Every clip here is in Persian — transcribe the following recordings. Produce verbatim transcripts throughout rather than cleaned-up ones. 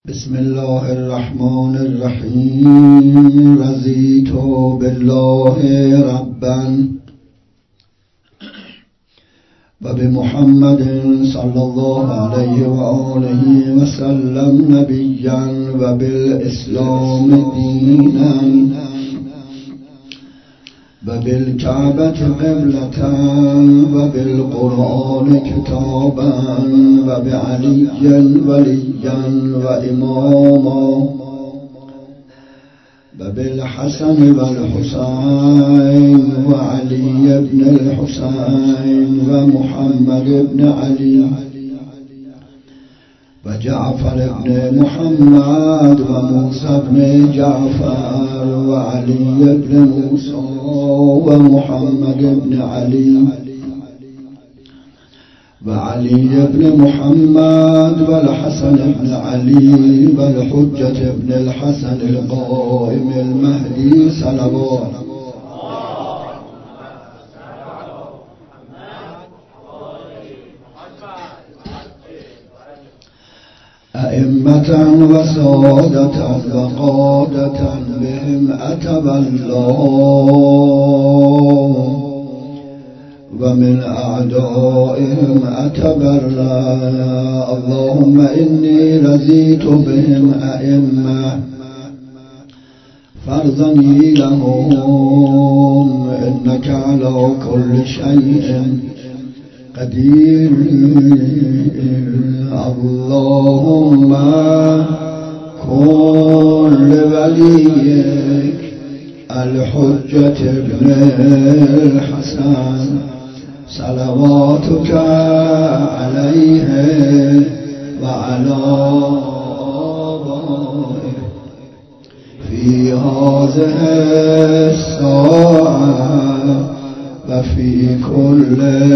بسم الله الرحمن الرحیم. رضیت بالله ربا و بمحمد صلی الله علیه و آله و سلم نبیا و بالاسلام دینا و بالکعبة قبلة و بالقرآن کتابا و بعلی ولیا و اماما و بالحسن و الحسین و علی ابن الحسین و محمد ابن علی و جعفر ابن محمد و موسی ابن جعفر و علی ابن موسی و محمد ابن علی و علی ابن محمد و الحسن ابن علی و الحجة ابن الحسن القائم المهدی صلوات أئمة وسادة وقادة بهم أتبى الله ومن أعدائهم أتبرأ. اللهم إني رضيت بهم أئمة فارضني لهم إنك على كل شيء قدير. اللهم كن لوليك الحجة ابن الحسن صلواتك عليه وعلى آبائه في هذه الساعة وفي كل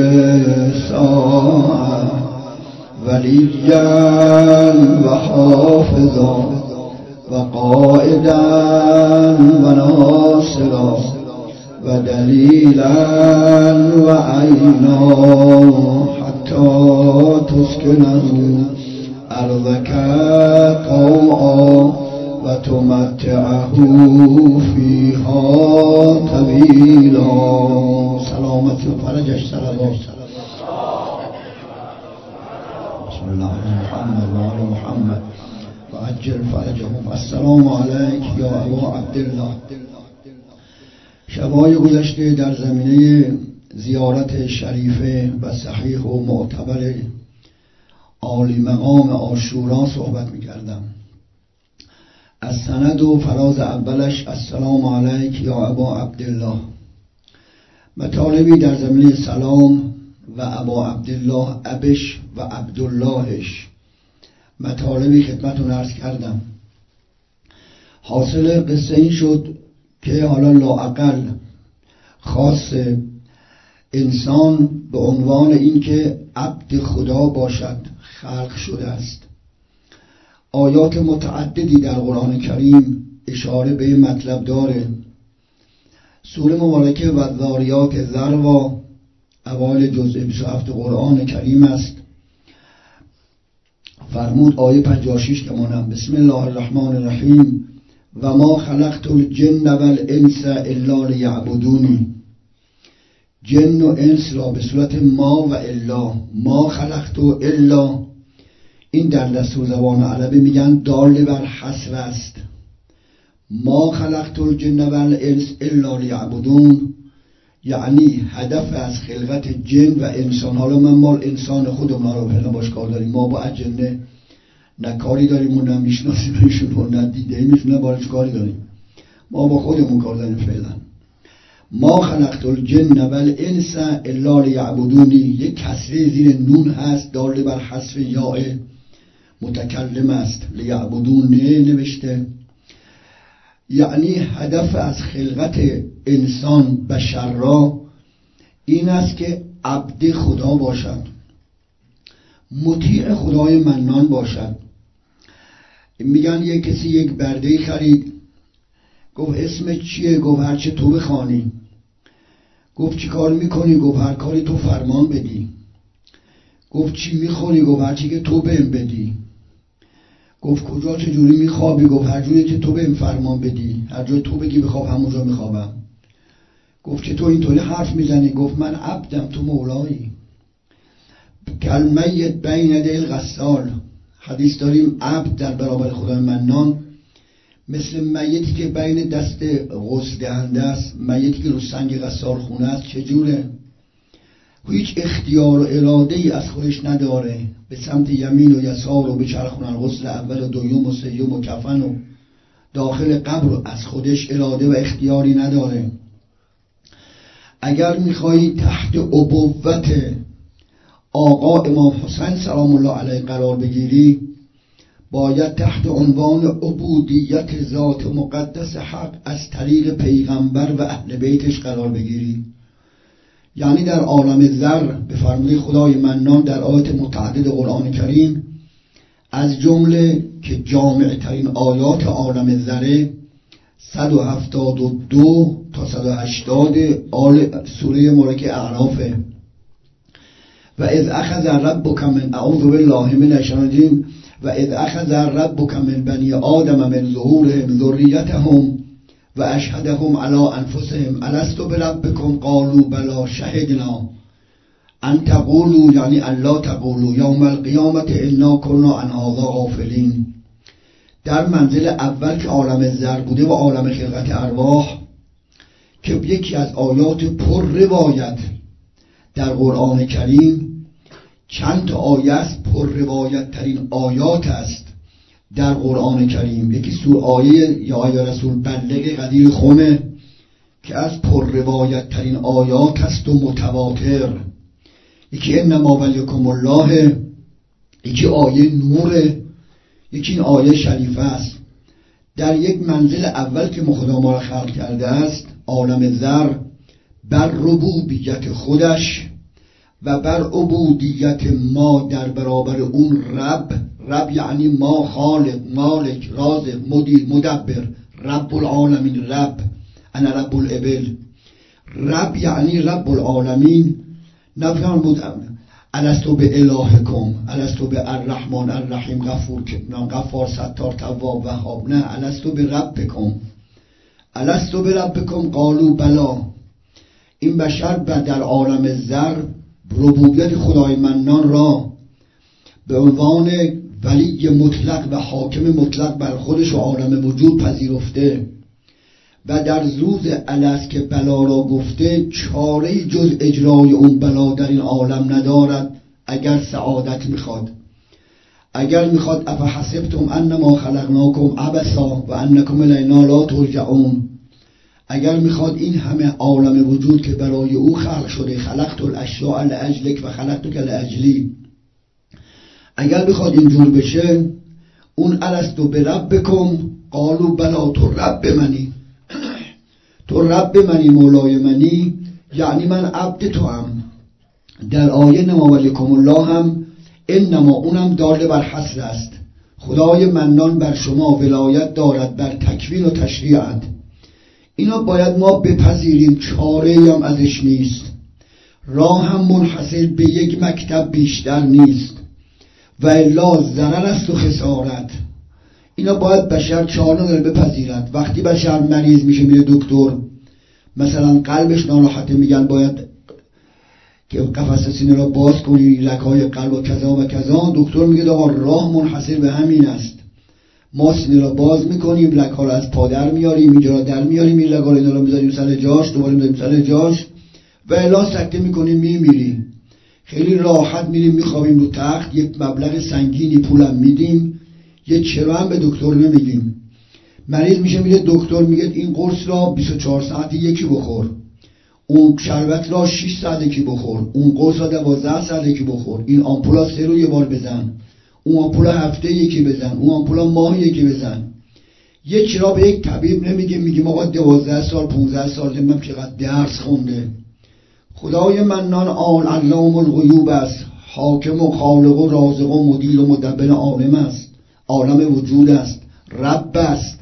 ساعة وليا وحافظا وقائدا وناصرا ودليلا وعينا حتى تسكنه أرضك طوعا وتمتعه فيها طويلا. سلامت فرجش صلوات. بسم الله محمد و آل محمد و عجل فرجهم. السلام علیک یا ابا عبدالله. شبای گذشته در زمینه زیارت شریفه و صحیح و معتبر عالی مقام عاشورا صحبت می‌کردم. از سند و فراز اولش السلام علیک یا ابا عبدالله. مطالبی در زمینه سلام و ابا عبدالله ابش و عبداللهش مطالبی خدمتون عرض کردم. حاصل قصه این شد که حالا لااقل خاص انسان به عنوان این که عبد خدا باشد خلق شده است. آیات متعددی در قرآن کریم اشاره به این مطلب داره. سوره مبارکه و ذاریات ذروا اوایل جزء بیست و هفت قرآن کریم است. فرمود آیه پنجاه و شش که مانم بسم الله الرحمن الرحیم و ما خلقت الجن والانس الا لیعبدونی. جن و انس را به صورت ما و الا، ما خلقت الا، این در دستور زبان عربی میگن دال بر حصر است. ما خلقت الجن والانس الا لیعبدون یعنی هدف از خلقت جن و انسان. حالا من مال انسان خودمون رو فعلا باش کار داریم. ما با اجنه نه کاری داریم و نه میشناسیمشون و نه دیده ایمشون نه باش کاری داریم. ما با خودمون کار داریم فعلا. ما خلقت الجن والانس الا لیعبدونی. یک کسره زیر نون هست دال بر حذف یاء متکلم است. لیعبدون نوشته. یعنی هدف از خلقت انسان بشر را این است که عبد خدا باشد، مطیع خدای منان باشد. میگن یک کسی یک برده خرید، گفت اسمت چیه؟ گفت هرچه تو بخوانی. گفت چی کار میکنی؟ گفت هر کاری تو فرمان بدی. گفت چی میخوری؟ گفت هرچی که تو بهم بدی. گفت کجا چجوری میخوابی؟ گفت هر جوری که تو بهم فرمان بدی، هر جوری تو بگی بخواب همونجا میخوابم. گفت که تو اینطوری حرف میزنی؟ گفت من عبدم، تو مولایی. کلمیت بین یدی الغسال، حدیث داریم عبد در برابر خدای منان مثل میتی که بین دست غسل دهنده است، میتی که رو سنگ غسال خونه است. چجوره؟ هیچ اختیار و اراده ای از خودش نداره، به سمت یمین و یسار و بچرخونن غسل اول و دوم و سوم و کفن و داخل قبر، از خودش اراده و اختیاری نداره. اگر میخوایی تحت ابوت آقا امام حسین سلام الله علیه قرار بگیری، باید تحت عنوان عبودیت ذات مقدس حق از طریق پیغمبر و اهل بیتش قرار بگیری. یعنی در عالم ذر به فرمان خدای منان در آیات متعدد قرآن کریم، از جمله که جامع ترین آیات عالم ذره صد و هفتاد و دو تا صد و هشتاد آل سوره مبارکه اعرافه. و اذ اخذ ربک من اعوذ بالله من الشیطان الرجیم و اذ اخذ ربک من بنی آدم من ظهورهم ذریتهم و اشهدهم علی انفسهم الست بربکم قالوا بلی شهدنا ان تقولوا، یعنی ان لا تقولوا یوم القیامة انا كنا عن هذا غافلین. در منزل اول که عالم ذر بوده و عالم خلقت ارواح، که یکی از آیات پر روایت در قرآن کریم، چند تا آیه است پر روایت ترین آیات است در قرآن کریم. یکی سور آیه یا آیه رسول بلغ قدیر خمه که از پر روایت ترین آیات است و متواتر. یکی انما ولیکم الله، یکی آیه نوره، یکی این آیه شریفه است. در یک منزل اول که خدا ما را خلق کرده است، عالم ذر، بر ربوبیت خودش و بر عبودیت ما در برابر اون رب. رب یعنی ما، خالق، مالک، رازق، مدیر، مدبر، رب العالمین. رب انا رب الابل. رب یعنی رب العالمین. نفهم بود الستو به الهکم، الستو به الرحمن الرحیم غفور غفار ستار تواب وهاب. نه، الستو به ربکم، الستو به ربکم قالوا بلا. این بشر در عالم ذر ربوبیت خدای منان را به عنوان ولی مطلق و حاکم مطلق بر خودش و عالم وجود پذیرفته و در روز الست که بلا را گفته چاره‌ای جز اجرای اون بلا در این عالم ندارد. اگر سعادت میخواد، اگر میخواد افحسبتم انما خلقناکم عبثا و انکم الینا لا ترجعون، اگر میخواد این همه عالم وجود که برای او خلق شده، خلقت الاشیاء لاجلک و خلقتک لاجلی، اگر بخواد اینجور بشه، اون الستو بربکم قالوا بلا، تو رب منی، تو رب منی، مولای منی، یعنی من عبد تو هم. در آیه نما ولیکم الله هم انما، اونم داله بر حصر است. خدای منان بر شما ولایت دارد بر تکوین و تشریعت. اینا باید ما بپذیریم، چاره‌ای هم ازش نیست. راه هم منحصر به یک مکتب بیشتر نیست و الا ضرر است و خسارت. اینا باید بشر چاره داره بپذیرد. وقتی بشر مریض میشه میره دکتر، مثلا قلبش ناراحته، میگن باید که قفس سینه را باز کنی، لکهای قلب و کذا و کذا. دکتر میگه آقا راه منحصر به همین است، ما سینه را باز میکنیم، لکها را از پا در میاریم، اینجا را در میاریم، این لکها را میذاریم سر جاش، دوباره میذاریم سر جاش و الا سکته میکنیم میمیریم. خیلی راحت میریم میخوابیم رو تخت، یک مبلغ سنگینی پولم میدیم، یه چرا هم به دکتر نمیدیم. مریض میشه میره دکتر، میگه این قرص را بیست و چهار ساعت یکی بخور، اون شربت را شش ساعت یکی بخور، اون قرص را دوازده ساعت یکی بخور، این آمپولا سه رو یه بار بزن، اون آمپولا هفته یکی بزن، اون آمپولا ماه یکی بزن. یه چرا به یک طبیب نمیگه، میگیم آقا دوازده سال پانزده سال من چقدر درس خونده. خدای منان آن علام الغیوب است، حاکم و خالق و رازق و مدیر و مدبر عالم است، عالم وجود است، رب است.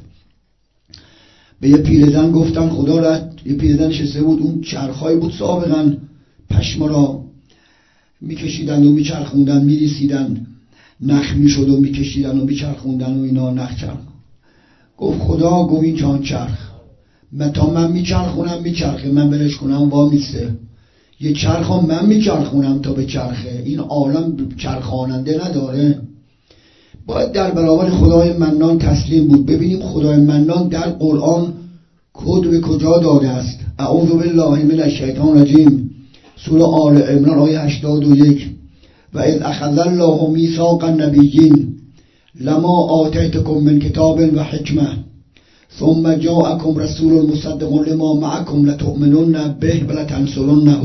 به یه پیرزن گفتن خدا را، یه پیرزن نشسته بود، اون چرخایی بود سابقا پشما را میکشیدن و میچرخوندن میریسیدن، نخ میشد و میکشیدن و میچرخوندن و اینا نخ چرخ. گفت خدا گفت این چان چرخ، من تا من میچرخونم میچرخه، من بلش کنم وا میسته. یه چرخ هم من میچرخونم تا به چرخه، این عالم چرخاننده نداره. باید در برابر خدای منان تسلیم بود. ببینیم خدای منان در قرآن کد به کجا داده است. اعوذ بالله من الشیطان الرجیم، سوره آل عمران آیه هشتاد و یک. و اذ اخذ الله میثاق النبیین لما آتیتکم من کتاب و حکمه ثم جاءکم رسول مصدق لما معکم لتؤمنن به ولتنصرنه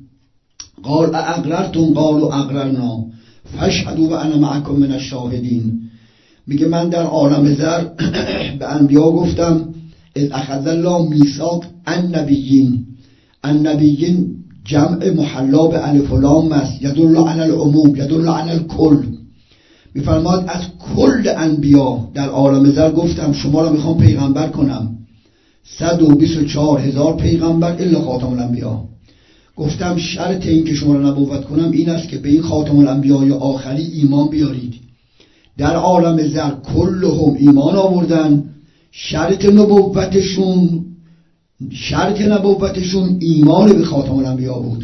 قال اقررتم قالوا اقررنا فاشهدوا وانا معکم من الشاهدین. میگه من در عالم زر به انبیا گفتم اذ اخذ الله میثاق النبیین. النبیین جمع محلا به الف و لام است، یدل علی العموم یدل علی الکل. میفرماد از کل انبیا در عالم زر گفتم شما را میخوام پیغمبر کنم. صد و بیست و چهار هزار پیغمبر الا خاتم الانبیا. گفتم شرط این که شما را نبوت کنم این است که به این خاتم الانبیای آخری ایمان بیارید. در عالم زر کلهم ایمان آوردن. شرط نبوتشون شرط نبوتشون ایمان به خاتم الانبیا بود.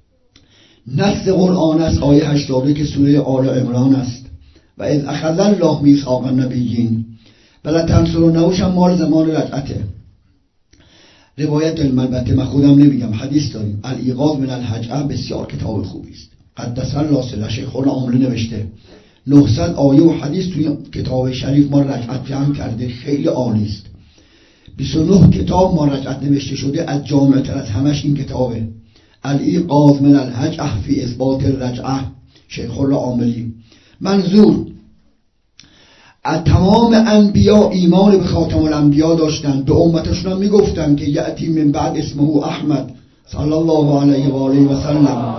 نص قرآن است آیه هشتاد که سوره آل عمران است. و اذ اخذ الله میثاق النبیین ولتنصرنه هم مال زمان رجعته. روایت داریم، البته من خودم نمیگم، حدیث داریم. الایقاظ من الهجعه بسیار کتاب خوبی است، قدس الله سره شیخ العاملی نوشته. نهصد آیه و حدیث توی کتاب شریف ما رجعت جمع کرده، خیلی عالی است. بیست و نه کتاب ما رجعت نوشته شده، از جامع تر از همش این کتابه. الایقاظ من الهجعه فی اثبات الرجعه، شیخ العاملی. منظور از تمام انبیا ایمان به خاتم الانبیا داشتن، به امتشون هم میگفتن که یأتی من بعد اسمه احمد صلی الله علیه و آله و سلم.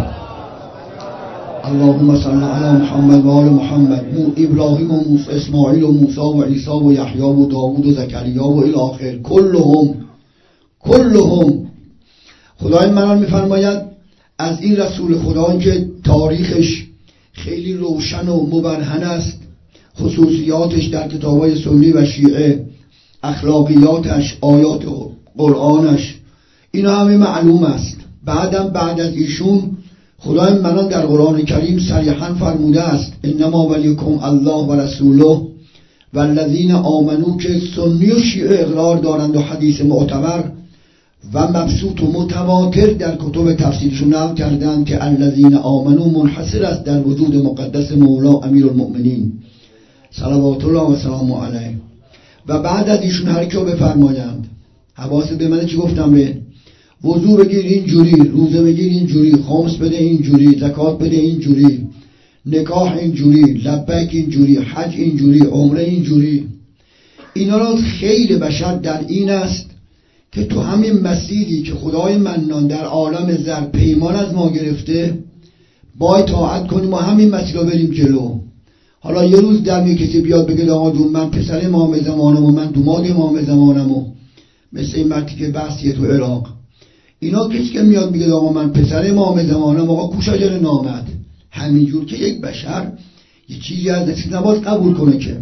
اللهم صل علی محمد و آل محمد. ابراهیم و موسی، اسماعیل و موسی و عیسی و یحیی و داوود و زکریا و الی آخر، کلهم کلهم. خدای منان میفرماید از این رسول خدا که تاریخش خیلی روشن و مبرهن است، خصوصیاتش در کتاب‌های سنی و شیعه، اخلاقیاتش، آیات قرآنش، اینا همه معلوم است. بعدم بعد از ایشون خدای منان در قرآن کریم صریحا فرموده است انما ولیکم الله و رسوله والذین آمنو، که سنی و شیعه اقرار دارند و حدیث معتبر و مبسوط و متواتر در کتب تفسیرشون نقل کردند که الذین آمنو منحصر است در وجود مقدس مولا امیرالمؤمنین صلوات الله و سلام علیه. و بعد از ایشون هر کیو بفرمایند، حواست به من چی گفتم، به وضو بگیر اینجوری، روزه بگیر اینجوری، خمس بده اینجوری، زکات بده اینجوری، نکاح اینجوری، لبیک اینجوری، حج اینجوری، عمره اینجوری. اینا را خیلی بشر در این است که تو همین مسیری که خدای منان در عالم زر پیمان از ما گرفته باید طاعت کنیم و همین مسیر رو بریم جلو. حالا یه روز در می کسی بیاد بگه آقا جون من پسر امام زمانم و من دوماد امام زمانم، و مثل این مرتی که بحثیه تو عراق، اینا کسی که میاد میگه آقا من پسر امام زمانم، آقا کوشاجر نامد. همینجور که یک بشر یه چیزی از نسید نباید قبول کنه که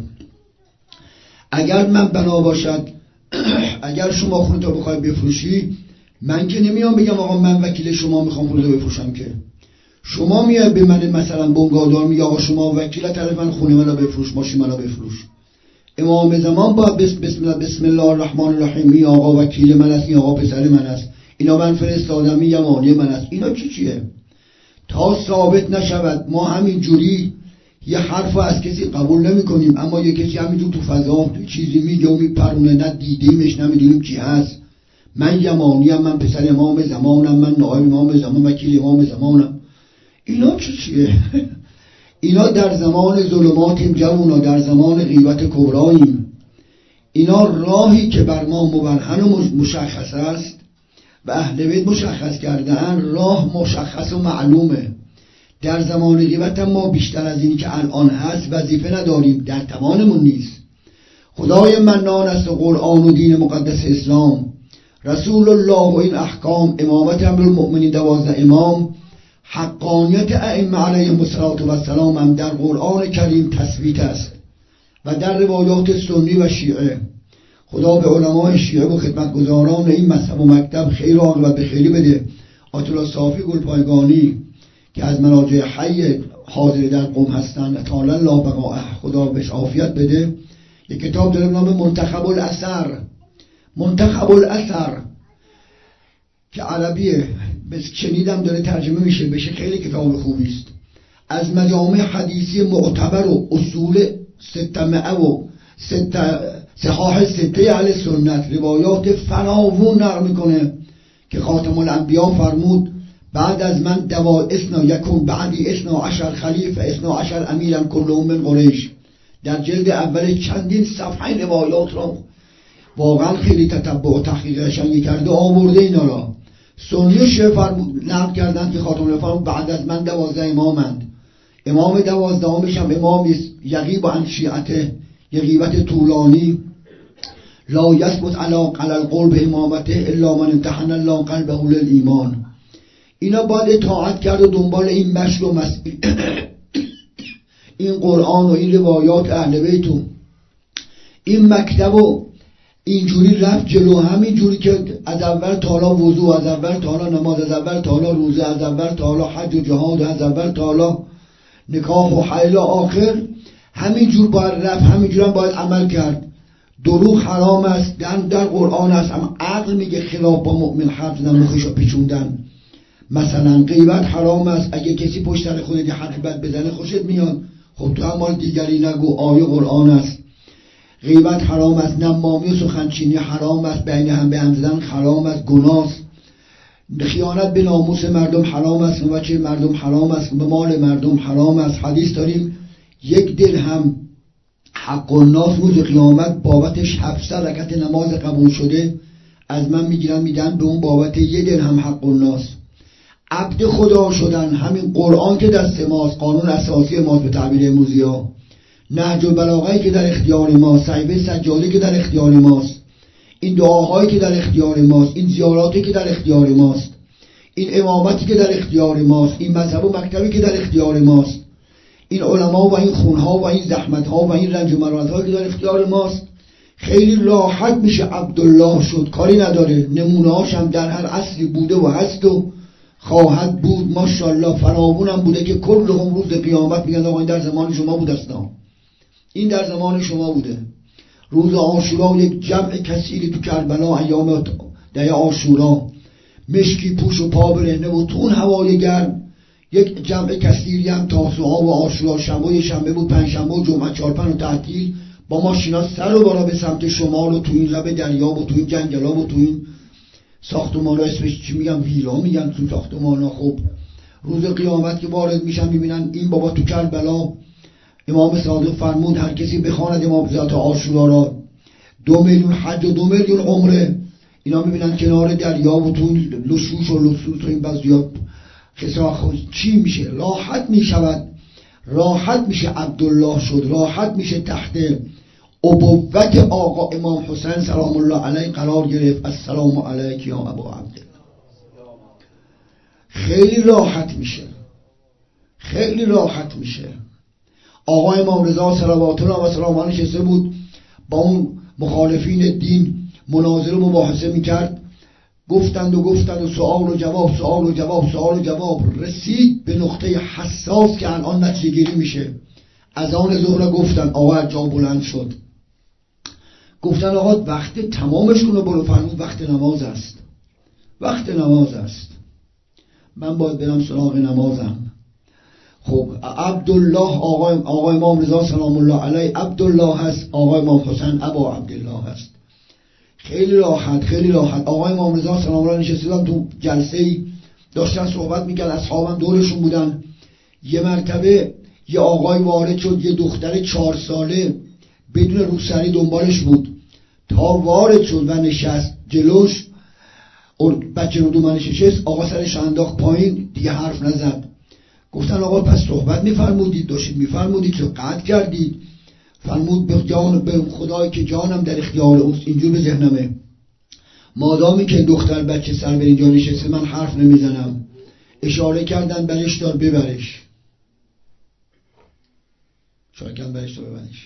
اگر من بنا باشد اگر شما خونت رو بخوای بفروشی، من که نمیام بگم آقا من وکیل شما میخوام خونت رو بفروشم، که شما میای به من مثلا بنگادار میگه آقا شما وکیل طرف من خونه منو بفروش، ماشین منو بفروش. امام زمان با بسم الله بسم الله الرحمن الرحیم می آقا وکیل من است، این آقا پسر من است، اینا من فرستادم، این یمانی من است. اینا چی چیه؟ تا ثابت نشود ما همین جوری یه حرف از کسی قبول نمی کنیم، اما یه کسی همینجور تو فضا تو چیزی میگه و میپرونه، نه دیدیمش نمیدونیم چی هست. من یمانی ام، من پسر امام زمانم، من نایب امام زمان، وکیل امام زمانم. اینا چی چیه؟ اینا در زمان ظلماتیم جوونا، در زمان غیبت کبراییم. اینا راهی که بر ما مبرهن و مشخص است و اهل بیت مشخص کردن، راه مشخص و معلومه. در زمان غیبت ما بیشتر از اینی که الان هست وظیفه نداریم، در توانمون نیست. خدای منان است و قرآن و دین مقدس اسلام، رسول الله و این احکام، امامت امیرالمؤمنین دوازده امام، حقانیت ائمه علیهم السلام هم در قرآن کریم تثبیت است و در روایات سنی و شیعه. خدا به علمای شیعه و خدمتگزاران این مذهب و مکتب خیر و عاقبت به خیری بده. آیت الله صافی گلپایگانی که از مراجع حی حاضر در قم هستند تعالی الله بقاءه، خدا بهش عافیت بده، یک کتاب داره به نام منتخب الاثر. منتخب الاثر که عربیه، بس شنیدم داره ترجمه میشه بشه، خیلی کتاب خوبی است. از مجامع حدیثی معتبر و اصول ستمعه و ست صحاح سته اهل سنت روایات فراوون نقل میکنه که خاتم الانبیا فرمود بعد از من دوا اسنا یکون بعدی اسنا عشر خلیفه اسنا عشر امیرا کلهم من قریش. در جلد اول چندین صفحه روایات را واقعا خیلی تتبع و تحقیق قشنگی کرده آورده اینا را. سنی شیعه فرمود نقل کردند که خاتم الانبیا فرمود بعد از من دوازده امامند، امام دوازدهمش هم امامی است یغیب عن شیعته، یه غیبت طولانی، لا یثبت علی القول به امامته الا من امتحن الله قلبه للایمان. اینا باید اطاعت کرد و دنبال این مشر و مسئول این قرآن و این روایات اهل بیتون این مکتب و اینجوری رفت جلو، همین جوری که از اول تا حالا وضو، از اول تا حالا نماز، از اول تا حالا روزه، از اول تا حالا حج و جهاد، از اول تا حالا نکاح و حیل آخر، همین جور باید رفت، همین جور هم باید عمل کرد. دروغ حرام است، در, در قرآن است، اما عقل میگه خلاف با مؤمن حرف زدن، مخشو پیچوندن. مثلا غیبت حرام است، اگه کسی پشت سر خودت یه حرف بد بزنه خوشت میاد، خب تو هم مال دیگری نگو، آیه قرآن است. غیبت حرام است، نمامی و سخنچینی حرام است، بین هم به هم زدن حرام است، گناه است. خیانت به ناموس مردم حرام است، به بچه مردم حرام است، به مال مردم حرام است. حدیث داریم یک درهم حق الناس روز قیامت بابتش هفتصد رکعت نماز قبول شده از من میگیرن میدن به اون بابت یه درهم حق الناس. عبد خدا شدن، همین قرآن که دست ماست، قانون اساسی ماست به تعبیر امروزی ها، نهج البلاغه که در اختیار ماست، صحیفه سجاده که در اختیار ماست، این دعاهایی که در اختیار ماست، این زیاراتی که در اختیار ماست، این امامتی که در اختیار ماست، این مذهب و مکتبی که در اختیار ماست، این علما و این خونها و این زحمتها و این رنج و مرارت‌هایی که در اختیار ماست، خیلی راحت میشه عبدالله شد، کاری نداره. نمونه‌هاش هم در هر عصری بوده و هست و خواهد بود، ماشاءالله فراوون هم بوده که کل هم روز قیامت میگن آقا این در زمان شما بود اصلا، این در زمان شما بوده. روز عاشورا یک جمع کثیری تو کربلا ایام ده عاشورا مشکی پوش و پا برهنه و تو اون هوای گرم یک جمع کثیری هم تاسوعا و عاشورا شنبه شنبه بود، پنجشنبه و جمعه چهارشنبه و تعطیل با ماشینا سر و بالا به سمت شمال و تو این لب دریا و تو این جنگلا و تو این ساختمانا، اسمش چی میگن، ویلا میگن تو ساختمانا. خب روز قیامت که وارد میشن میبینن این بابا تو کربلا امام صادق فرمود هر کسی بخواند امام ذات عاشورا را دو میلیون حج و دو میلیون عمره، اینا میبینن کنار دریا و تو لشوش و لسوس و این بعضیات خساخ چی میشه، راحت میشود، راحت میشه عبدالله شد، راحت میشه تحت ابوت آقا امام حسین سلام الله علیه قرار گرفت. السلام علیک یا ابا عبدالله. خیلی راحت میشه، خیلی راحت میشه. آقا امام رضا صلوات الله و سلامه نشسته بود با اون مخالفین دین مناظره و مباحثه میکرد، گفتند و گفتند و سوال و جواب، سوال و جواب، سوال و جواب، رسید به نقطه حساس که الان نتیجه گیری میشه. از آن ظهر گفتن آقا از جا بلند شد، گفتن آقا وقت تمامش کنه، برو. فرمود وقت نماز است، وقت نماز است، من باید برم سراغ نمازم. خب عبدالله آقا, آقا امام رضا سلام الله علیه عبدالله هست، آقا امام حسین ابا عبدالله هست. خیلی راحت، خیلی راحت. آقا امام رضا سلام الله نشستن تو جلسه‌ای داشتن صحبت میکرد، اصحابم دورشون بودن. یه مرتبه یه آقای وارد شد، یه دختر چهار ساله بدون روسری دنبالش بود تا وارد شد و نشست جلوش. بچه رو دو من نشست، آقا سرش انداخت پایین، دیگه حرف نزد. گفتن آقا پس صحبت میفرمودید، داشتید میفرمودید، چه قطع کردید؟ فرمود به جان، به خدایی که جانم در اختیار اوست، اینجور به ذهنمه، مادامی که دختر بچه سر به اینجا نشسته من حرف نمیزنم، اشاره کردن برش دار ببرش، اشاره کردن برش دار ببرش.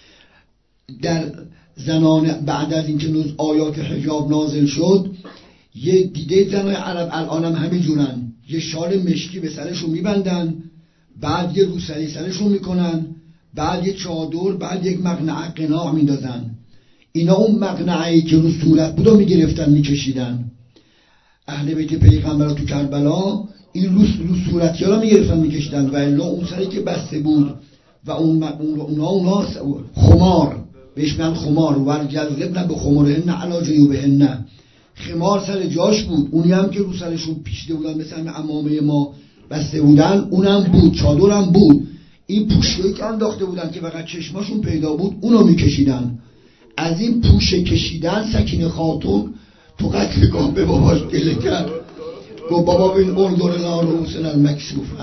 در زنان بعد از اینکه نوز آیات حجاب نازل شد، یه دیده زنای عرب الان هم همین جورن، یه شال مشکی به سرشون میبندن، بعد یه روسری سرشون میکنن، بعد یه چادر، بعد یک مقنعه قناع میندازن. اینا اون مقنعه‌ای که رو صورت بود رو میگرفتن میکشیدن. اهل بیت پیغمبر تو کربلا این رو رو صورتی ها رو میگرفتن میکشیدن، و الا اون سری که بسته بود و اون اونا اونا خمار بهش میگن خمار، و جذبن به خمارهن علی جیوبهن، خمار سر جاش بود. اونی هم که رو سرشون پیچیده بودن مثل عمامه ما بسته بودن اونم بود، چادرم بود. این پوشه‌ای که انداخته بودن که فقط چشماشون پیدا بود اونو میکشیدن. از این پوشه کشیدن سکینه خاتون تو قتلگاه به باباش گله کرد، گفت بابا بین اردور ناروسن المکسوفه.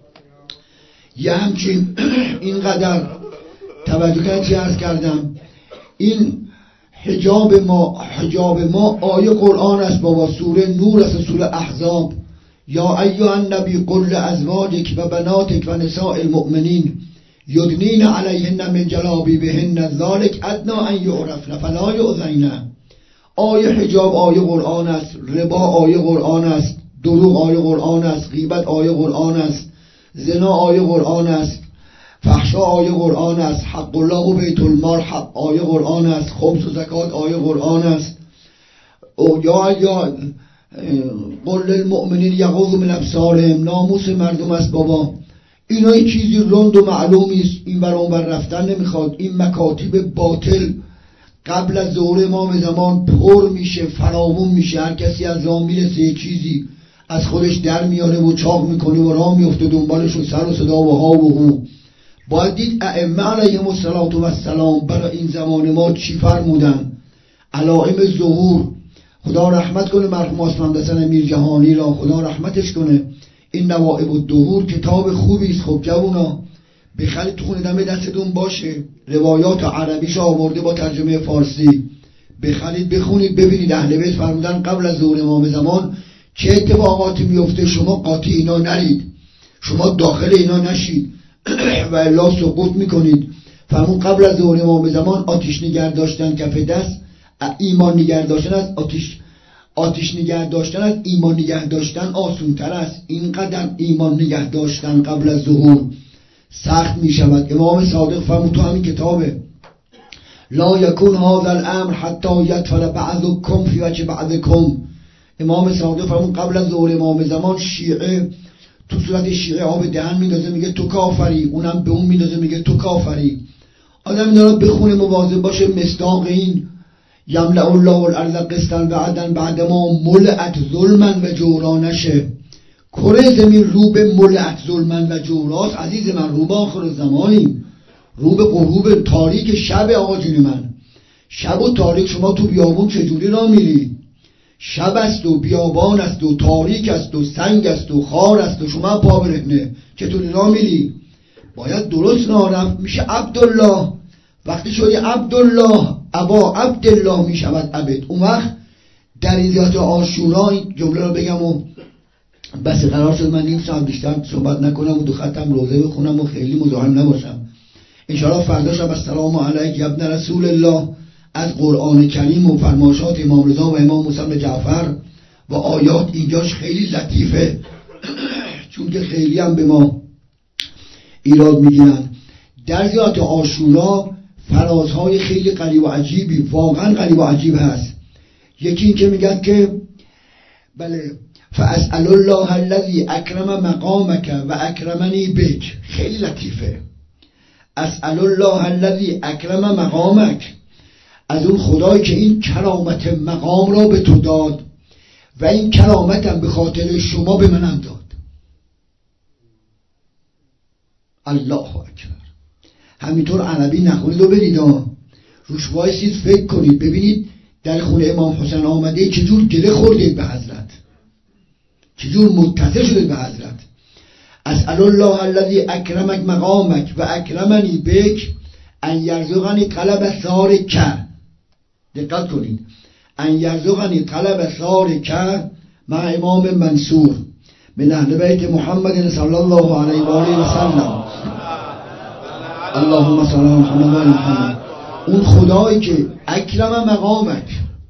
یه همچین اینقدر توجه کنید که عرض کردم این حجاب ما حجاب ما آیه قرآن است بابا، سوره نور است، سوره احزاب. یا ایها النبی قل لازواجک و بناتک و نساء المؤمنین یدنین علیهن من جلابیبهن ذلک ادنا ان یعرفن فلا یؤذین. آیه حجاب آیه قرآن است، ربا آیه قرآن است، دروغ آیه قرآن است، غیبت آیه قرآن است، زنا آیه قرآن است، فحشا آیه قرآن است، حق الله و بیت المال حق آیه قرآن است، خمس و زکات آیه قرآن است. او یا یا قل للمؤمنین یغضوا من ابصارهم، ناموس مردم است بابا. اینا این چیزی رند و معلومی است، این ور اون ور رفتن نمیخواد. این مکاتب باطل قبل از ظهور امام زمان پر میشه، فراوون میشه. هر کسی از راه میرسه یه چیزی از خودش در میاره و چاق میکنه و راه میفته دنبالش و سر و صدا و ها و هو. باید دید ائمه علیهم السلام برای این زمان ما چی فرمودن. علائم ظهور، خدا رحمت کنه مرحوم عثمان حسن امیر جهانی را، خدا رحمتش کنه. این نوائب الدهور کتاب خوبی است. خب جوونا بخرید تو خونه دم دستتون باشه، روایات عربیش آورده با ترجمه فارسی، بخرید بخونید ببینید اهل بیت فرمودن قبل از ظهور امام زمان چه اتفاقاتی میفته. شما قاطی اینا نرید، شما داخل اینا نشید و الا سقوط میکنید. فرمون قبل از ظهور امام زمان آتش نگه داشتن کف دست، ایمان نگه داشتن از آتش آتش نگه داشتن از ایمان نگه داشتن آسون تر است. اینقدر ایمان نگه داشتن قبل از ظهور سخت می شود. امام صادق فرمود تو همین کتابه لا یکون هذا الامر حتی یدفل بعضکم فی وجه بعضکم. امام صادق فرمود قبل از ظهور امام زمان شیعه تو صورت شیعه آب دهن میندازه میگه تو کافری، اونم به اون میندازه میگه تو کافری. آدم اینا رو بخونه مواظب باشه. مصداق این یملأ الله الارض قسطا و عدلا بعد ما ملئت ظلما و جورا نشه. کره زمین رو به ملئت ظلما و جوراست. عزیز من رو به آخر زمانیم، رو به غروب تاریک شب. آقا جون من شب و تاریک، شما تو بیابون چجوری را میری؟ شب است و بیابان است و تاریک است و سنگ است و خار است و شما پا برهنه چطوری را میری؟ باید درست نارفت میشه عبدالله. وقتی شوی عبدالله ابا عبدالله میشود عبد. اون وقت در ایزیات عاشورا این جمله رو بگم و بس قرار شد من نیم ساعت بیشتر صحبت نکنم و دو ختم روزه بخونم و خیلی مزاحم نباشم. انشاءالله فردا شب السلام علیک ابن رسول الله از قرآن کریم و فرمایشات امام رضا و امام موسی بن جعفر و آیات اینجاش خیلی لطیفه چون که خیلی هم به ما ایراد میگیرن. در زیارت عاشورا فرازهای خیلی غریب و عجیبی، واقعا غریب و عجیب هست. یکی این که میگن که بله فاسأل الله الذی اکرم مقامک و اکرمنی بک. خیلی لطیفه. اسأل الله الذی اکرم مقامک، از اون خدایی که این کرامت مقام را به تو داد و این کرامتم به خاطر شما به منم داد. الله اکبر. همینطور عربی نخونید و برید روش وایسید فکر کنید ببینید در خونه امام حسین آمده چجور گله خوردید به حضرت، چجور متصل شدید به حضرت. اسأل الله الذی اکرمک مقامک و اکرمنی بک ان یرزقنی طلب ثارک. دقت کنید. ان یرزقنی طلب ثارک مع امام منصور. من اهل بیت محمد صلی الله علیه و آله و سلم. اللهم صل علی محمد و آل محمد. اون خدایی که اکرم مقامک،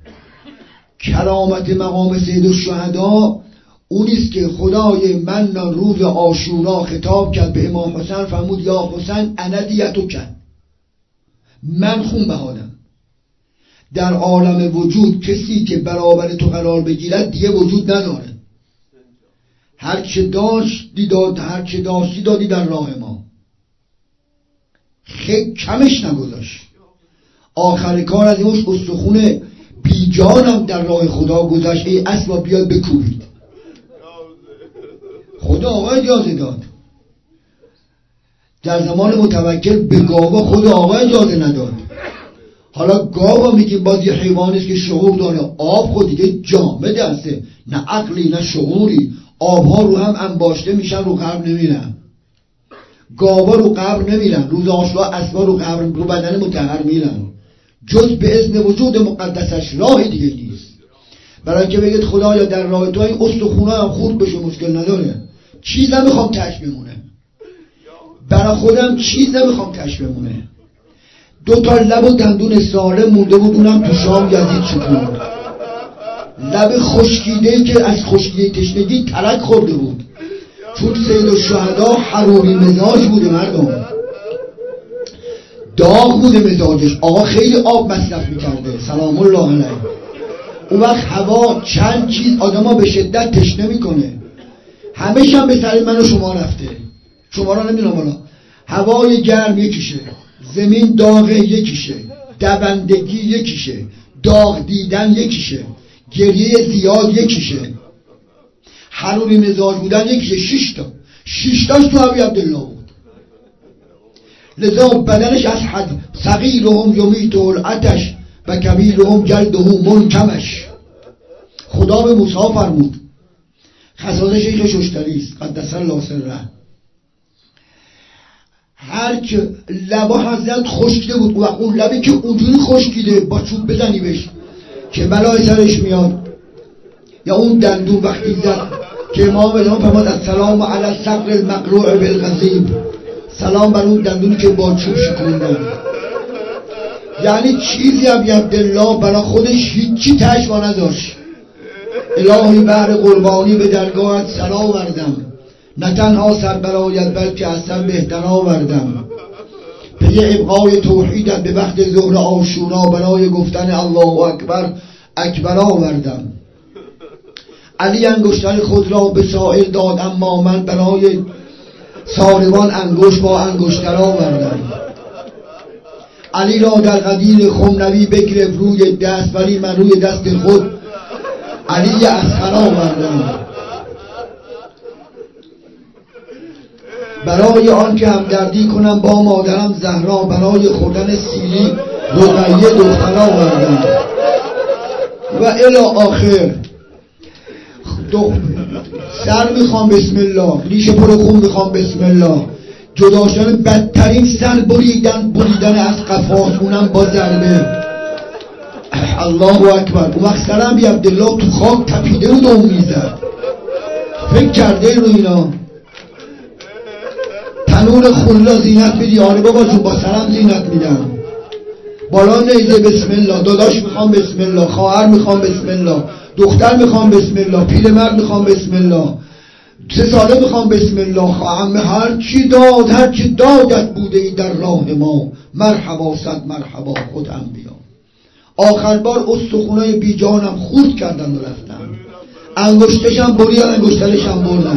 کرامت مقام سید الشهدا اونیست که خدای من روز عاشورا خطاب کرد به امام حسین، فرمود یا حسین انا دیتک، من خون بهادم. در عالم وجود کسی که برابر تو قرار بگیرد دیگه وجود نداره. هر چه داشتی داد، هر چه داشتی دادی در راه ما، خیلی کمش نگذاشت. آخر کار از اینوش استخون بی جانم در راه خدا گذاشت، ای اسبا بیاد بکوبید. خدا آقا اجازه داد. در زمان متوکل به گاوا خدا آقا اجازه نداد. حالا گاوا میگیم باز یه حیوانیست که شعور داره. آب خود دیگه جامد هسته، نه عقلی نه شعوری. آبها رو هم انباشته میشن، رو قبر نمیرن. گاوا رو قبر نمیرن، روز عاشورا اسبا رو قبر رو بدن مطهر میرن. جز به اذن وجود مقدسش راه دیگه نیست. برای که بگید خدایا در راه تو این استخونا هم خورد بشه مشکل نداره، چیز نمیخوام تش بمونه. برای خودم چیز نمیخوام تش بمونه. دو تا لب و دندون سالم مونده بود، اونم تو شام یزید شکون. لب خشکیده که از خشکیده تشنگی ترک خورده بود، چون سید الشهدا حروری مزاج بوده مردم، داغ بوده مزاجش. آقا خیلی آب مصرف میکرده سلام الله علیه. اون وقت هوا چند چیز آدما به شدت تشنه میکنه. همش هم به سر من و شما رفته، شما را نمیدونم. حالا هوای گرم یکیشه، زمین داغه یکیشه، دوندگی یکیشه، داغ دیدن یکیشه، گریه زیاد یکیشه، حروری مزاج بودن یکیشه. شش تا شش تاش تو ابی عبدالله بود. لذا بدنش از حد صغیرهم یمیت العطش و کبیرهم جلده منکمش. خدا به موسی فرمود، خصاص شیخ ششتری است قدس الله سره، هر که لبا حضرت خشکیده بود و اون لبی که اونجوری خشکیده با چوب بزنی بهش که بلای سرش میاد، یا اون دندون وقتی زد که امام ادام فرماد السلام علی الصقر المقروع بالغضیب، سلام بر اون دندونی که با چوب شکوندن. یعنی چیزی ابی عبدالله برای خودش هیچی تشوا نداشت. الهی بهر قربانی به درگاهت سر آوردم، نه تنها سر برایت بلکه از سر بهتر آوردم. پی ابقای توحیدت به وقت ظهر عاشورا برای گفتن الله اکبر اکبر آوردم. علی انگشتر خود را به سائل داد، اما من برای ساروان انگشت با انگشتر آوردم. علی را در قدیر خمنوی بگرفت روی دست، ولی من روی دست خود علی اصغر آوردم. برای آن که همدردی کنم با مادرم زهرا، برای خوردن سیلی رقیه دختر آوردم. و الی آخر سر میخوام بسم الله، ریش پر خون میخوام بسم الله، جدا شدن بدترین سر بریدن بریدن از قفاس، اونم با ضربه. الله اکبر. اون وقت سرم بی عبدالله تو خاک تپیده بود و میزد، فکر کرده رو اینا تنور خون را زینت میدی؟ آره بابا جون با سرم زینت میدم. بالا نیزه بسم الله، داداش میخوام بسم الله، خواهر میخوام بسم الله، دختر میخوام بسم الله، پیرمرد میخوام بسم الله، سه ساله میخوام بسم الله، خواهم هر چی داد هر چی دادت بوده ای در راه ما، مرحبا صد مرحبا خود انبیا. آخر بار استخونای بی جانم خورد کردن و رفتم، انگشتشم بریدن انگشترشم بردن.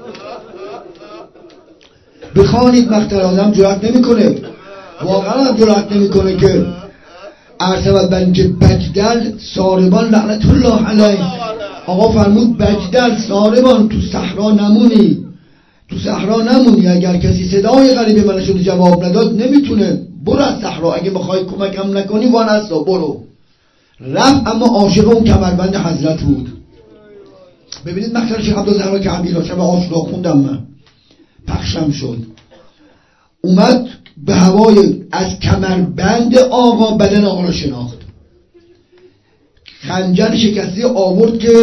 بخوانید مقتل آدم جرأت نمیکنه، واقعا هم جرأت نمیکنه که ارسبت بر اینکه بجدل ساربان لعنت الله علیه. آقا فرمود بجدل ساربان تو صحرا نمونی، تو صحرا نمونی. اگر کسی صدای غریب من شده جواب نداد نمیتونه، برو از صحرا، اگه بخوای کمکم نکنی وانستا برو. رفت اما عاشق اون کمربند حضرت بود. ببینید مقتل شیخ عبدالزهرا کعبی شب عاشورا خوندم من، پخشم شد، اومد به هوای از کمربند آقا بدن آقا را شناخت. خنجر شکسته آورد که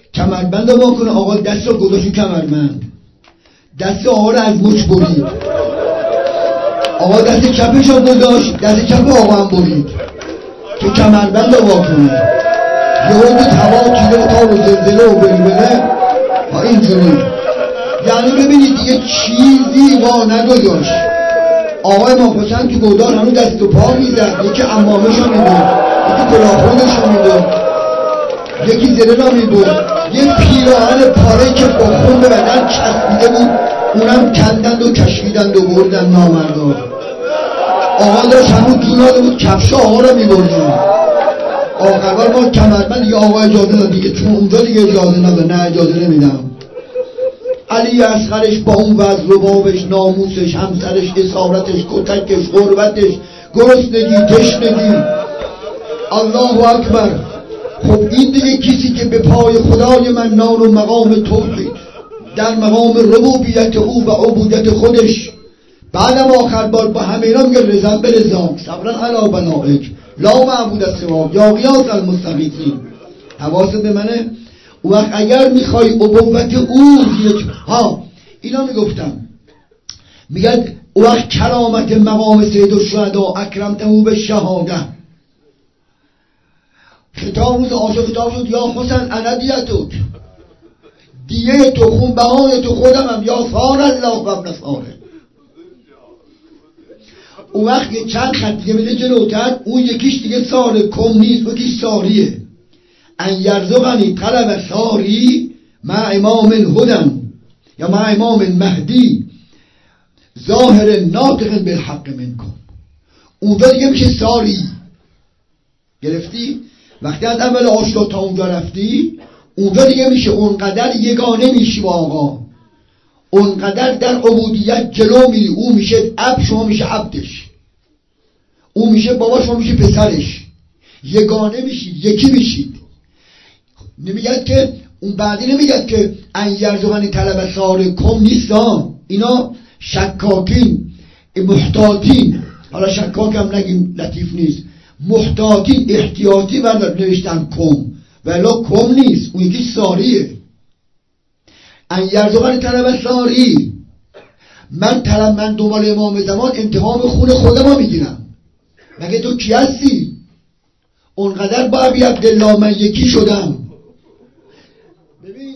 کمربند رو واکنه. آقا دست رو گذاشت کمربند، دست آقا رو از مچ برید. آقا دست چپش رو گذاشت، دست چپ آقا هم برید که کمربند رو واکنه. یه بود هوا تیره و تاب و زلزله و بلبله ها اینجوری. یعنی ببینید دیگه چیزی وا نگذاشت. آقای ماپسند تو گودار هنو دست و پا میزد، یکی امامش رو میبود، یکی کلاخونش رو میبود، یکی زره را میبود. یه پیراهن پاره که با خون به بدن چسبیده بود اونم کندند و کشیدند و بردن نامردان. آقا داشت همون دوناده بود کفش آقا را میبردن. آقا ما کمربند دیگه آقا اجازه داد دیگه، چون اونجا دیگه اجازه نده. نه اجازه نمیدم. علی اصغرش با اون وزن و بابش، ناموسش، همسرش، اسارتش، کتکش، غربتش، گرسنگی، تشنگی. الله اکبر. خب این دیگه کسی که به پای خدای منان و مقام توحید در مقام ربوبیت او و عبودت خودش، بعدم آخر بار با همه اینا میگه رضا برضا صبرا علی بنائک لا معبود سواک یا غیاث المستغیثین. حواست به منه. و وقت اگر میخوای ابوت او یک ها اینا میگفتم، میگه وقت کرامت مقام سید الشهدا اکرمته به شهاده. خطاب روز عاشق خطاب شد یا حسن انا دیتک، دیه تو خون بهای تو خودمم یا صار الله و ابن صاره. اون وقت یه چند خط دیگه میده جلوتر، اون یکیش دیگه ساره کم نیست، اون یکیش ساریه. ان یرزقنی طلب ساری مع امام الهدن یا مع امام المهدی ظاهر ناطق بالحق منکم. اونجا دیگه میشه ساری. گرفتی؟ وقتی از اول آشنا تا اونجا رفتی، اونجا دیگه میشه اونقدر یگانه میشی با آقا، اونقدر در عبودیت جلو میری. اون میشه اب، شما میشه عبدش، اون میشه بابا، شما میشه پسرش. یگانه میشید، یکی میشید. نمیگد که اون بعدی نمیگد که ان یرزقنی طلب سارکم نیستا، اینا شکاکین محتاطین. حالا شکاک هم نگیم لطیف نیست، محتاطین احتیاطی و نوشتن کم، ولی کم نیست، اون یکی ساریه. ان یرزقنی طلب ساری، من طلب من دنبال امام زمان انتقام خون خودم رو میگیرم. مگه تو کی هستی؟ اونقدر با ابی عبدالله من یکی شدم. ببین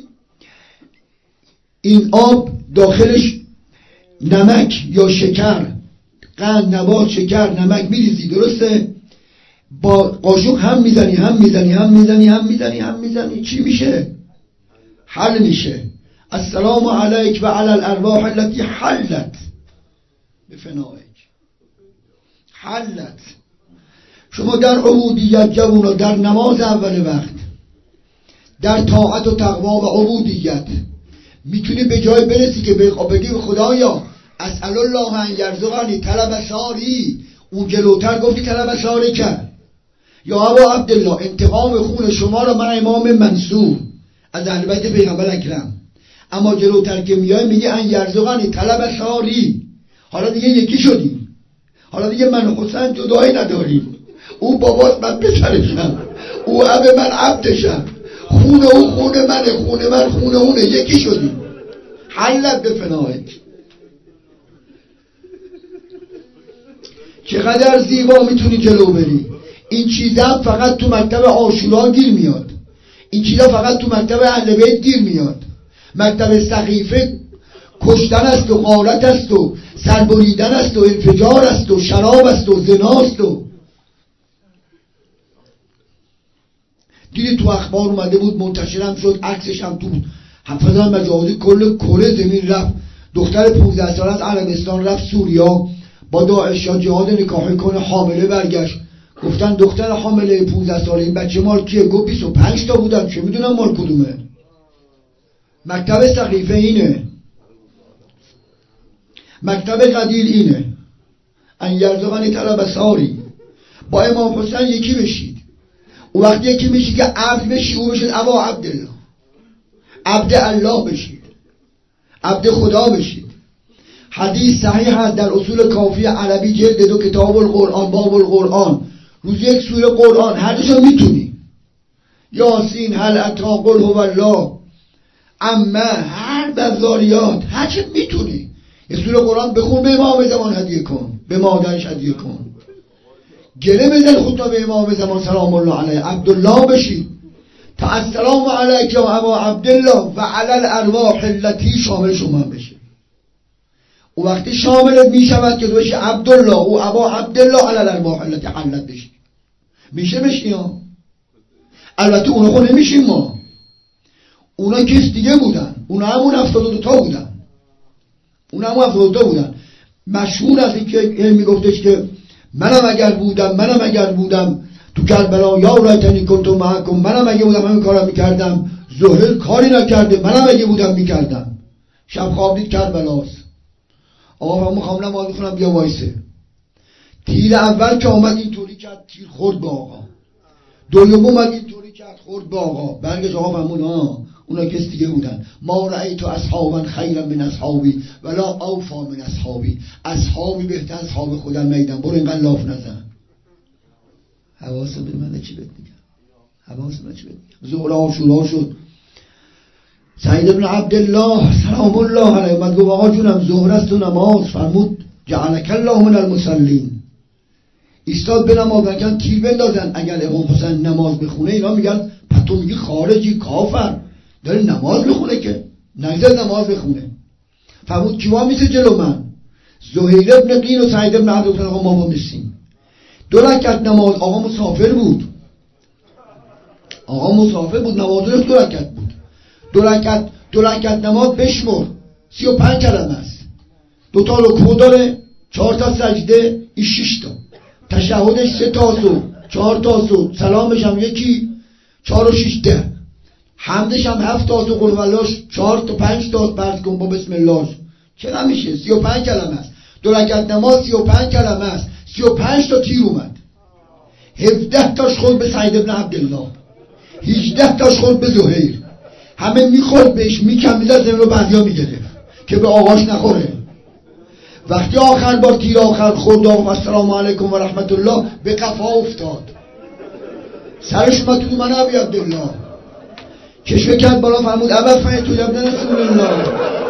این آب داخلش نمک یا شکر، قند، نبات، شکر، نمک میریزی، درسته؟ با قاشق هم میزنی هم میزنی هم میزنی هم میزنی هم میزنی، چی میشه؟ حل میشه. السلام علیک و علی الارواح التي حلت بفنائک. حلت. شما در عبودیت جوونا، در نماز اول وقت، در طاعت و تقوا و عبودیت میتونی به جای برسی که بگی خدایا اسأل الله ان یرزقنی طلب ساری. اون جلوتر گفتی طلب ساری کرد یا ابا عبدالله انتقام خون شما را من امام منصور از اهل بیت پیغمبر اکرم. اما جلوتر که میای میگه ان یرزقنی طلب ساری. حالا دیگه یکی شدیم، حالا دیگه من حسین جدایی نداریم. او بابات من پسرشم، او اب من عبدشم، خون او خون منه، خون من خون اونه، یکی شدیم. حلت به فنایک. چقدر زیبا میتونی جلو بری. این چیزا فقط تو مکتب عاشورا گیر میاد، این چیزا فقط تو مکتب اهل بیت گیر میاد. مکتب سقیفه کشتن است و غارت است و سربریدن است و انفجار است و شراب است و زناست. و دیدی تو اخبار اومده بود، منتشرم شد، عکسش هم تو حفظان مجازی کل کره زمین رفت. دختر پونزده سال از عربستان رفت سوریا با داعش یا جهاد نکاحی کنه، حامله برگشت. گفتن دختر حامله پونزده ساله این بچه مال کیه؟ گفت بیست و پنج تا بودن، چه میدونم مال کدومه. مکتب سقیفه اینه، مکتب قدیر اینه. ان یرزقنی طلب ساری. با امام حسین یکی بشید. او وقتی یکی میشی که عبد بشی، او بشید ابا عبدالله، عبد الله بشید، عبد خدا بشید. حدیث صحیح هست در اصول کافی عربی جلد دو کتاب القرآن باب القرآن، روز یک سوره قرآن هر دوشو میتونی، یاسین، هل اتی، قل هو الله، اما هر بذاریات هر چی میتونی یه سوره قرآن بخون، به امام زمان هدیه کن، به مادرش هدیه کن، گله بزن خودتا به امام زمان سلام الله علیه عبدالله بشی تا السلام علیک یا ابا عبدالله و علی الارواح التي شامل شما بشه. او وقتی شاملت میشود که تو بشی عبدالله و ابا عبدالله علی الارواح التي حلت بشی. میشه بشی ها. البته اونا خود نمیشیم ما، اونا کس دیگه بودن، اونا همون هفتاد و دو تا بودن، اونا همون هفتاد و دو تا بودن. مشهور از این که علمی گفتش که منم اگر بودم منم اگر بودم تو کربلا یا رایتنی کنتم معکم، منم اگه بودم همین کارم میکردم، زهیر کاری نکرده، منم اگه بودم میکردم. شب خواب دید کربلاست. آقا من میخوام نماز بخونم، بیا وایسه. تیر اول که آمد اینطوری کرد، تیر خورد به آقا. دوم اومد اینطوری کرد، خورد به آقا. برگشت آقا فرمود ها اونا کس دیگه بودن. ما رأیت اصحابا خیرا من اصحابی ولا اوفا من اصحابی. اصحابی بهتر از اصحاب خودم ندیدم. برو اینقدر لاف نزن. حواسه به من چی بهت میگم، حواسه من چی بهت میگم. ظهر عاشورا شد، سعید بن عبدالله سلام الله علیه اومد گفت آقا جونم ظهر است و نماز. فرمود جعلک الله من المصلین. ایستاد به نماز بگن تیر بندازن. اگر امام حسین نماز بخونه اینا میگن پتو میگی خارجی کافر داره نماز بخونه، که نگذار نماز بخونه. فرمود کیوا میشه جلو من؟ زهیر ابن قین و سعید ابن عبدالله. آقا ما با میسیم دو رکعت نماز. آقا مسافر بود، آقا مسافر بود، نماز دو رکعت بود. دو رکعت دو رکعت نماز بشمر سی و پنج کلمه است. دو تا رکوع داره، چهار تا سجده، این شش تا. تشهدش سه تا سو، چهار تا سو، سلامش هم یکی، چهار و شش ده. حمدش هم هفت تا سو، قل هواللهش چهار تا پنج تا پرد کن با بسم الله. چقدر میشه؟ سی و پنج کلمه است. دو رکعت نماز سی و پنج کلمه است. سی و پنج تا تیر اومد. هفده تاش خورد به سعید ابن عبدالله، هجده تاش خورد به زهیر. همه میخورد بهش، میکمیده زمین رو بعدیا میگرفت که به آقاش نخوره. وقتی آخر بار تیر آخر خورد آقا السلام علیکم و رحمت الله به قفا افتاد، سرش اومد تو من ابی عبدالله کشوه کرد بالا. فرمود ابا فید تو ابن رسول الله،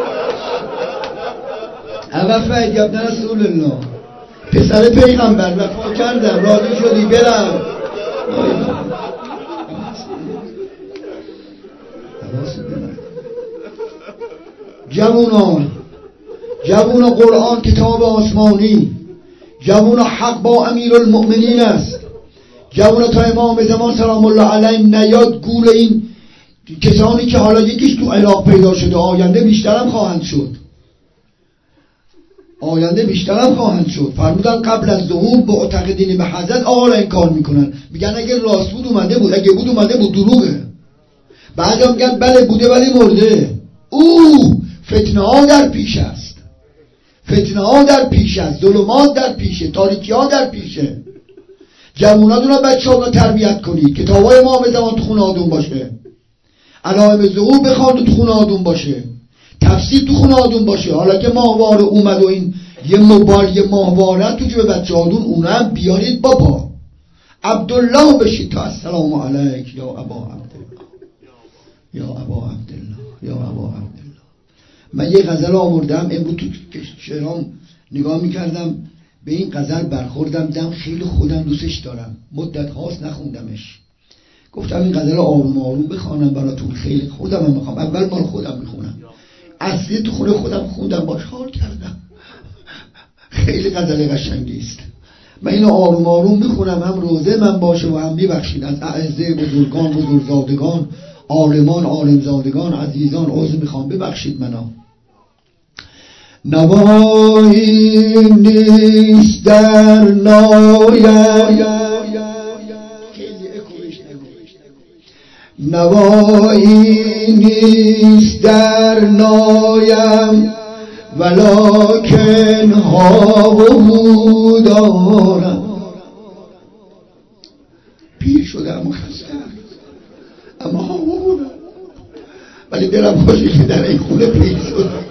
ابا فید ابن رسول الله، پسر پیغمبر وفا کردم، راضی شدی برم. جوانان جوان قرآن کتاب آسمانی، جوان حق با امیر المؤمنین است. جوان تا امام زمان سلام الله علیه نیاد گول این کسانی که حالا یکیش تو عراق پیدا شده، آینده بیشترم خواهند شد، آینده بیشترم خواهند شد. فرمودن قبل از ظهور معتقدین به حضرت آقا را انکار میکنن، میگن اگه راست بود اومده بود، اگه بود اومده بود، دروغه. بعدا میگن بله بوده ولی مرده. او فتنه ها در پیش است، فتنه ها در پیش است، ظلمات در پیشه، تاریکی ها در پیشه. جواناتون رو بچه ها رو تربیت کنید، کتاب های امام زمان تو خونه آدون باشه، علائم ظهور بخوان تو خونه آدون باشه، تفسیر تو خونه آدون باشه. حالا که ماهواره اومد و این یه موبایل یه ماهواره تو جیب بچه آدون، اونا هم بیارید بابا عبدالله بشید تا السلام علیک یا ابا عبدالله یا ابا عبدالله یا ابا عبدالله. من یه غزل آوردم امروز تو شعرام نگاه میکردم به این غزل برخوردم، دم خیلی خودم دوستش دارم، مدت هاست نخوندمش. گفتم این غزل آروم آروم بخوانم براتون، خیلی خودم هم میخوام، اول مال خودم میخونم، اصلی تو خونه خودم خوندم، باش حال کردم. خیلی غزل قشنگی است. من اینو آروم آروم میخونم، هم روزه من باشه و هم میبخشید از اعزه بزرگان بزرگزادگان، عالمان عالمزادگان، عزیزان عذر میخوام ببخشید منو. نوایی نیست در نایم، نوایی نیست در نایم، ولکن ها و هو دارم. پیر شدم و خستم اما ها و هو دارم، ولی دلم خوشی که در این خونه پیر شدم.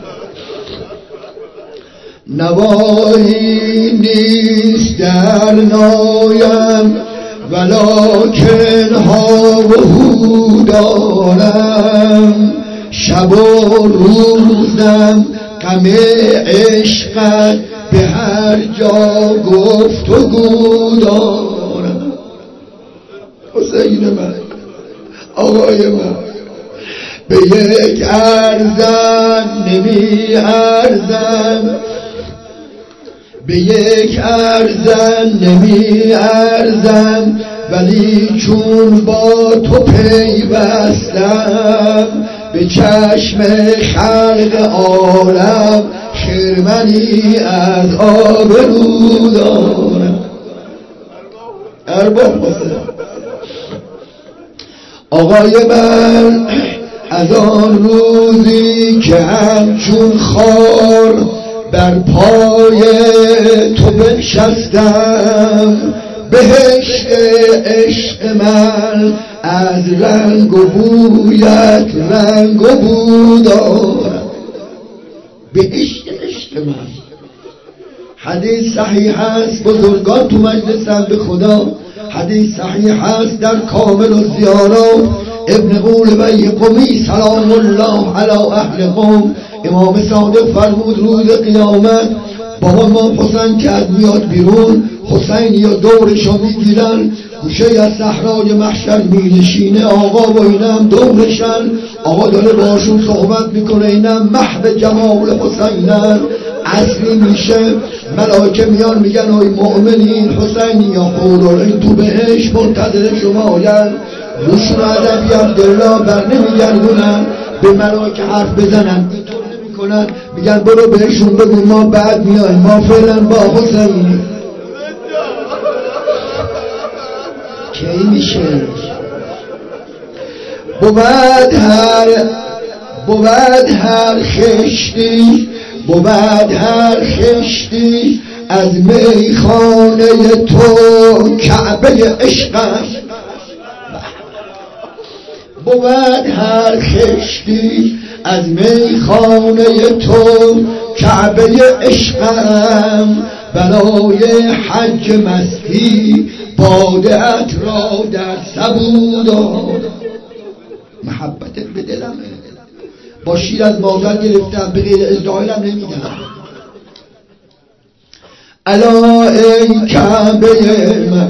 نوایی نیست در نایم، ولکن ها و هو دارم، شب و روزم غم عشقت به هر جا گفت و گو دارم. حسین من، آقای من، به یک ارزم نمی ارزم، به یک ارزم نمی ارزم، ولی چون با تو پیوستم، به چشم خلق عالم خرمنی از آبرو دارم. ارباب حسین، آقای من، از آن روزی که همچون خار بر پای تو بنشستم، بهشت عشق من از رنگ و بویت رنگ و بو دارم. بهشت عشق من. حدیث صحیح هست، بزرگان تو مجلسم به خدا، حدیث صحیح هست در کامل و زیارات ابن قولبی قمی سلام الله علی اهل قوم، امام صادق فرمود روز قیامت بابا ما حسین که از میاد بیرون، حسین یا دورشو میگیرن، گوشه از صحرای محشر مینشینه، آقا و اینم دورشن، آقا داره باشون صحبت میکنه، اینم محو جمال حسینن. اصلی میشه ملائکه میان میگن اوی مؤمنین حسینی یا خودار این تو بهش منتظر شما آین، روشون عدبی عبدالله بر نمیگردونن، به ملائکه حرف بزنن اینطور نمی کنن، میگن برو بهشون بگو ما بعد میایم، ما فعلا با حسینی. کی میشه؟ بود هر بود هر خشتی، بود هر خشتی از میخانه تو کعبه عشق است. بود هر خشتی از میخانه تو کعبه عشقم، برای حج مستی بادت را در سبو دارم. محبتت به دلمه، با شیر از مادر گرفتم، به غیر ازدعایلم نمیدم. الا ای کعبه من،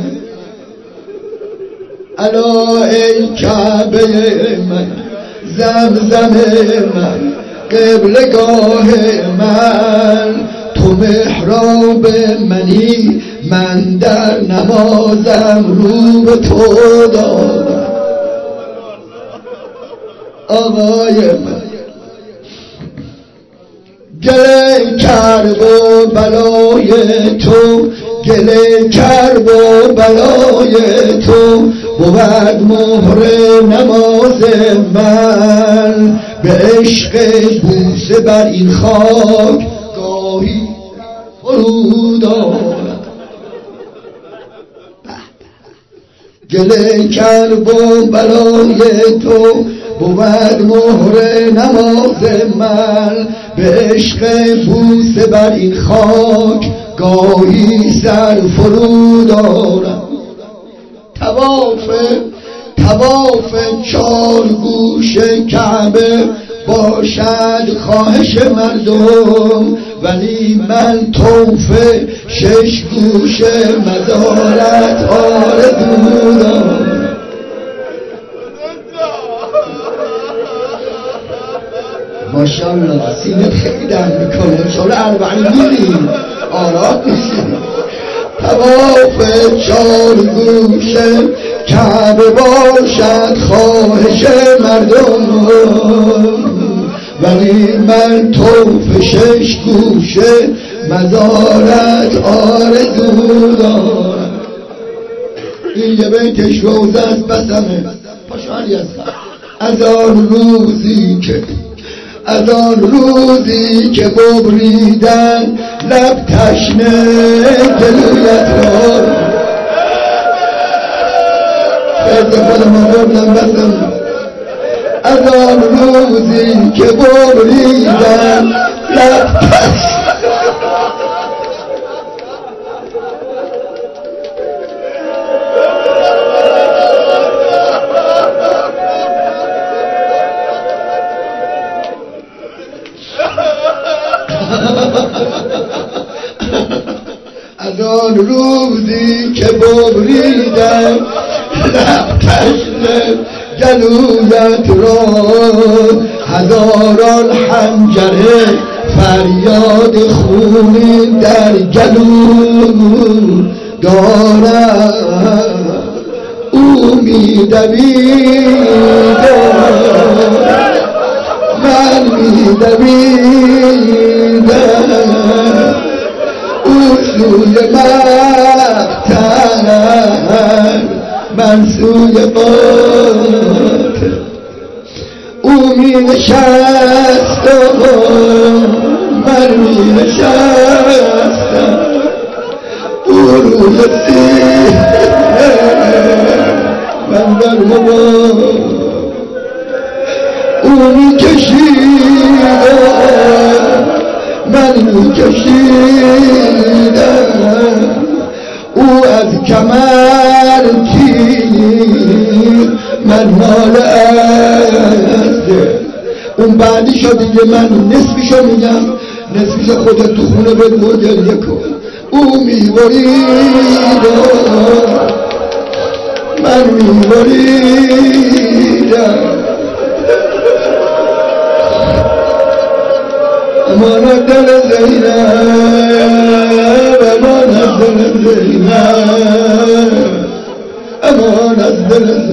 الا ای کعبه من، زمزم من، قبلگاه من، تو محراب منی، من در نمازم رو به تو دارم. آقای من، گله کرب و بلای تو، گله کرب و بلای تو، بود مهر نماز من، به عشق بوسه بر این خاک گاهی فرود آرم. گله کرب و بلای تو، بود مهر نماز من، به عشق بوسه بر این خاک گاهی سر فرود آرم. طواف طواف چار گوش کعبه باشد خواهش مردم، ولی من طوف شش گوش مزارت آرزو دارم. ماشاءالله سینت خیلی درد میکنه، انشاءالله اربعین میریم آرام میشیم. طواف چار گوش کعبه باشد خواهش مردم، ولی من طوف شش گوش مزارت آرزو دارم. این یه بیتش روزه است بسمه پاشانی است. از آن روزی که از آن روزی که ببریدن لب تشنه جلویت را، فرد خودم آوردم بسم. از آن روزی که ببریدن لب تشنه رودی که ببریدم لب تشنه گلویت را هزاران حنجره فریاد خونی در گلو دارم او می‌دویدم من می‌دویدم او سوی مقتل من سوی قاتل او می نشستم من می نشستم او روز سیه من در مبار او می کشیدم من می کشیدم او از کمر تیر من مال است اون بعدی شد دیگه من نصفیشو میگم نصفیش خودت تو خونه بگو گریه کن او میبریدم من میبریدم امانت دل زینب امانت دل زینب امانت دل زینب